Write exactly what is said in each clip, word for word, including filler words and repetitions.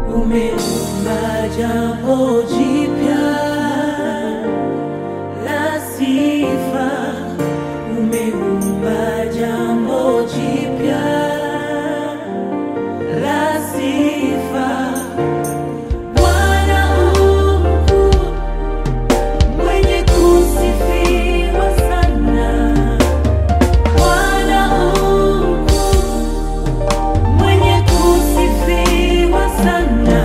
Umeumba jambo jipya la sifa, umeumba jambo jipya la sifa. Bwana mkuu, mwenye kusifiwa sana. Bwana mkuu, mwenye kusifiwa sana.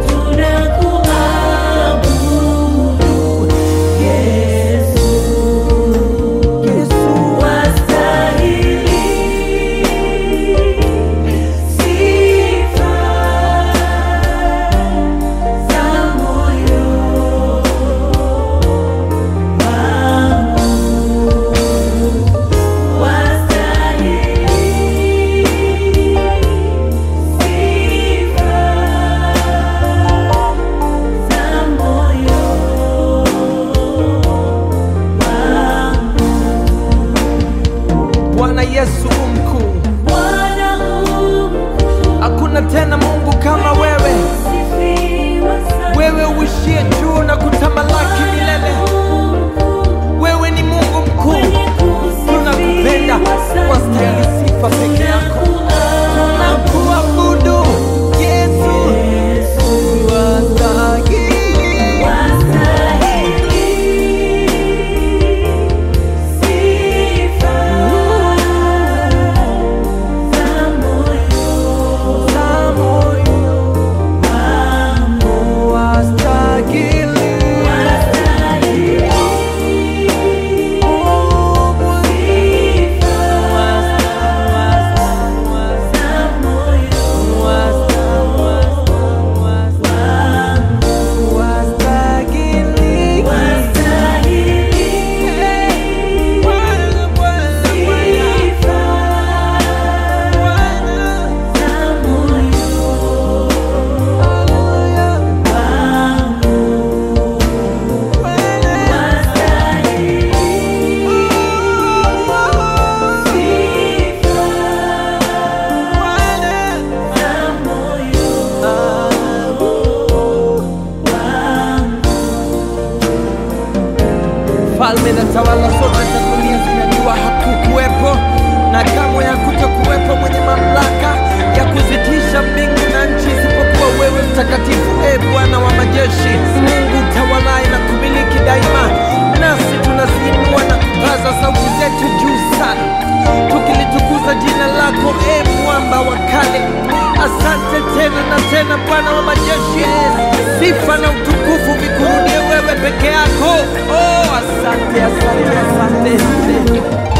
Tunakuabudu Yesu, Yesu wastahili sifa za moyo wangu, wastahili sifa za moyo wangu. Bwana Yesu mkuu, Bwana mkuu, hakuna tena Mungu kama wewe, sifiwa sana. wewe uishie juu na kutamalaki milele. Wewe ni Mungu mkuu, tunakupenda, wastahili sifa peke yako. Tunakuabudu Yesu, wastahili za moyo wangu, wastahili falme na tawala zote za dunia zinajua hakukuwepo na kamwe hakutakuwepo mwenye mamlaka ya kuzitisha mbingu na nchi isipokuwa wewe mtakatifu, e Bwana wa majeshi, Mungu tawalaye na kumiliki daima. Nasi tunaziinua na kupaza sauti zetu juu sana, tukilitukuza jina lako, e mwamba wa kale. Asante tena na tena, Bwana wa majeshi, sifa na utukufu vikurudie wewe peke yako. Oh, asante, asante, asante.